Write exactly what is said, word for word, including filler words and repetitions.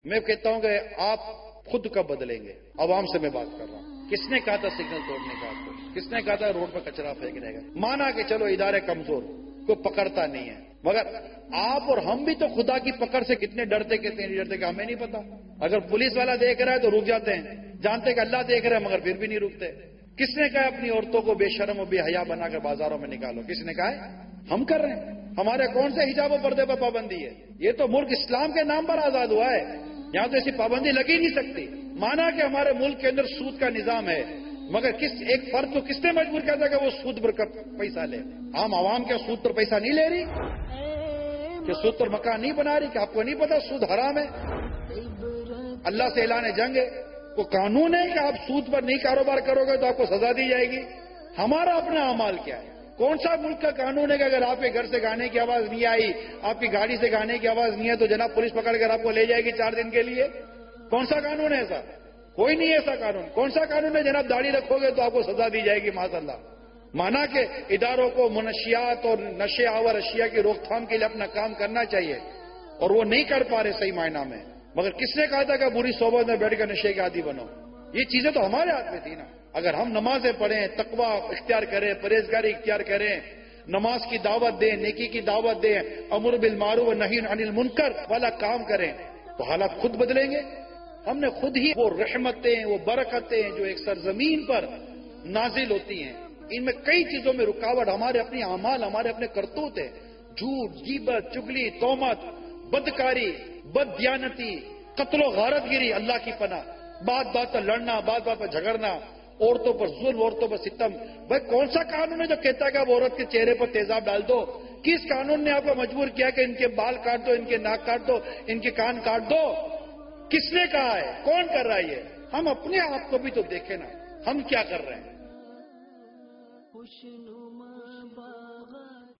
میں کہتا ہوں کہ آپ خود کب بدلیں گے؟ عوام سے میں بات کر رہا ہوں. کس نے کہا تھا سگنل توڑنے کا آپ کو؟ کس نے کہا تھا روڈ پر کچرا پھینکنے کا؟ مانا کہ چلو ادارے کمزور، کوئی پکڑتا نہیں ہے، مگر آپ اور ہم بھی تو خدا کی پکڑ سے کتنے ڈرتے کتنے نہیں ڈرتے کہ ہمیں نہیں پتا. اگر پولیس والا دیکھ رہا ہے تو رک جاتے ہیں، جانتے کہ اللہ دیکھ رہا ہے مگر پھر بھی نہیں رکتے. کس نے کہا اپنی عورتوں کو بے شرم و بے حیا بنا کر بازاروں میں نکالو؟ کس نے کہا ہے؟ ہم کر رہے ہیں. ہمارے کون سے حجاب و پردے پر پابندی ہے؟ یہ تو ملک اسلام کے نام پر آزاد ہوا ہے، یہاں تو ایسی پابندی لگی نہیں سکتی. مانا کہ ہمارے ملک کے اندر سود کا نظام ہے، مگر کس ایک فرد کو کس نے مجبور کیا تھا کہ وہ سود پر پیسہ لے؟ عام عوام کیا سود پر پیسہ نہیں لے رہی؟ کہ سود پر مکان نہیں بنا رہی؟ کہ آپ کو نہیں پتا سود حرام ہے؟ اللہ سے اعلان جنگ ہے. کو قانون ہے کہ آپ سود پر نہیں کاروبار کرو گے تو آپ کو سزا دی جائے گی. ہمارا اپنا اعمال کیا ہے؟ کون سا ملک کا قانون ہے کہ اگر آپ کے گھر سے گانے کی آواز نہیں آئی، آپ کی گاڑی سے گانے کی آواز نہیں ہے تو جناب پولیس پکڑ کر آپ کو لے جائے گی چار دن کے لیے؟ کون سا قانون ہے ایسا؟ کوئی نہیں ایسا قانون. کون سا قانون ہے جناب داڑھی رکھو گے تو آپ کو سزا دی جائے گی؟ معاذ اللہ. مانا کہ اداروں کو منشیات اور نشے آور اشیاء کی روک تھام کے لیے اپنا کام کرنا چاہیے، اور وہ نہیں کر پا رہے صحیح معنی میں. مگر کس نے کہا تھا کہ بری صحبت میں بیٹھ کر نشے کے عادی بنو؟ یہ چیزیں تو ہمارے ہاتھ میں تھی نا. اگر ہم نمازیں پڑھیں، تقوی اختیار کریں، پرہیزگاری اختیار کریں، نماز کی دعوت دیں، نیکی کی دعوت دیں، امر بالمعروف و نہی عن المنکر والا کام کریں، تو حالات خود بدلیں گے. ہم نے خود ہی وہ رحمتیں، وہ برکتیں جو ایک سرزمین پر نازل ہوتی ہیں، ان میں کئی چیزوں میں رکاوٹ ہمارے اپنے اعمال، ہمارے اپنے کرتوت ہیں. جھوٹ، غیبت، چگلی، تہمت، بدکاری، بد دیانتی، قتل و غارت گیری، اللہ کی پناہ، بات بات پر لڑنا، بات بات پر جھگڑنا، عورتوں پر ظلم، عورتوں پر ستم. بھائی کون سا قانون ہے جو کہتا ہے کہ آپ عورت کے چہرے پر تیزاب ڈال دو؟ کس قانون نے آپ کو مجبور کیا کہ ان کے بال کاٹ دو، ان کے ناک کاٹ دو، ان کے کان کاٹ دو؟ کس نے کہا ہے؟ کون کر رہا ہے یہ؟ ہم اپنے آپ کو بھی تو دیکھیں نا، ہم کیا کر رہے ہیں.